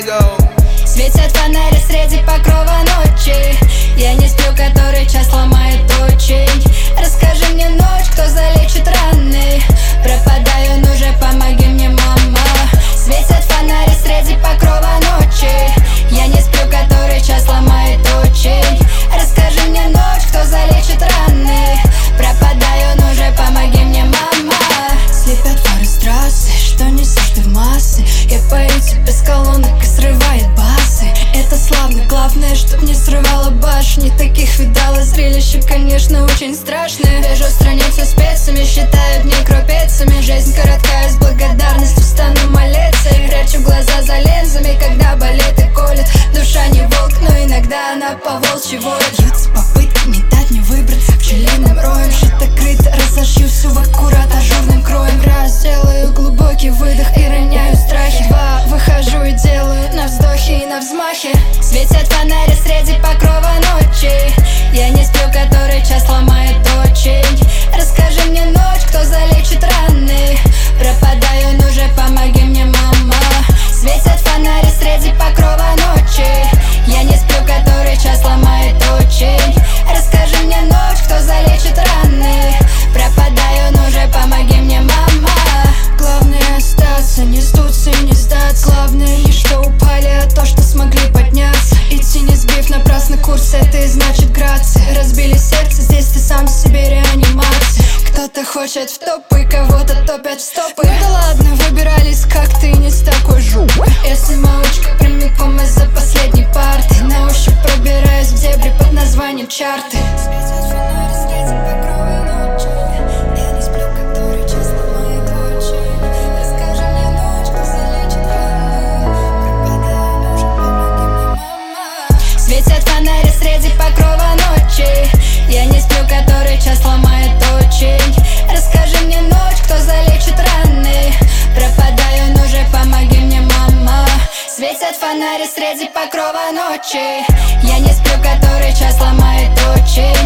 go. Светят фонари среди покрова ночи. Я не сплю, который час ломает очень. Расскажи мне, ночь, кто залечит раны. Пропадаю, ну же, помоги мне, мама. Светят фонари среди покрова ночи. Я не сплю, который час ломает очень. Расскажи мне, ночь, кто залечит раны. Пропадаю, ну же, помоги мне, мама. Слепят фары с трассы, что несешь ты в массы. Я пою тебе с колонок и срывает басы. Это славно, главное, чтоб не срывало башни. Таких видала зрелище, конечно, очень страшное. Вяжу страницу специями, считаю дни крупицами. Жизнь короткая, с благодарностью стану молиться. И прячу глаза за линзами, когда болит и колет. Душа не волк, но иногда она по-волчьи воет. Бьются попытки не дать мне выбраться пчелиным роем. Шито-крыто, разошью всю в аккурат ажурным кроем. Раз, делаю глубокий выдох и роняю страхи. Два, выхожу и делаю на вздохе и на взмахе. Светят фонари среди покрова ночи. Я не сплю, который час ломает очень. Расскажи мне, ночь, кто залечит раны. Пропадаю, ну же, помоги мне, мама. Светят фонари среди покрова ночи. Я не сплю, который час ломает очень. Расскажи мне, ночь, кто залечит раны. Пропадаю, ну же, помоги мне, мама. Главное остаться, не сдуться и не сдаться. Главное не что упали, а то, что смогли подняться. Идти не сбив напрасно курс, это и значит грация. Разбили сердце, здесь ты сам себе реанимация. Кто-то хочет в топы, кого-то топят в стопы. Ну да ладно, выбирались как-то и не с такой жопой. Я самоучка прямиком из-за последней парты. На ощупь пробираюсь в дебри под названием чарты. Светят фонари среди покрова ночи. Я не сплю, который час ломает очень. Расскажи мне, ночь, кто залечит раны. Пропадаю, ну же, помоги мне, мама. Светят фонари среди покрова ночи. Я не сплю, который час ломает очень. Расскажи мне, ночь, кто залечит раны. Пропадаю, ну же, помоги мне, мама. Светят фонари среди покрова ночи. Я не сплю, который час ломает очень.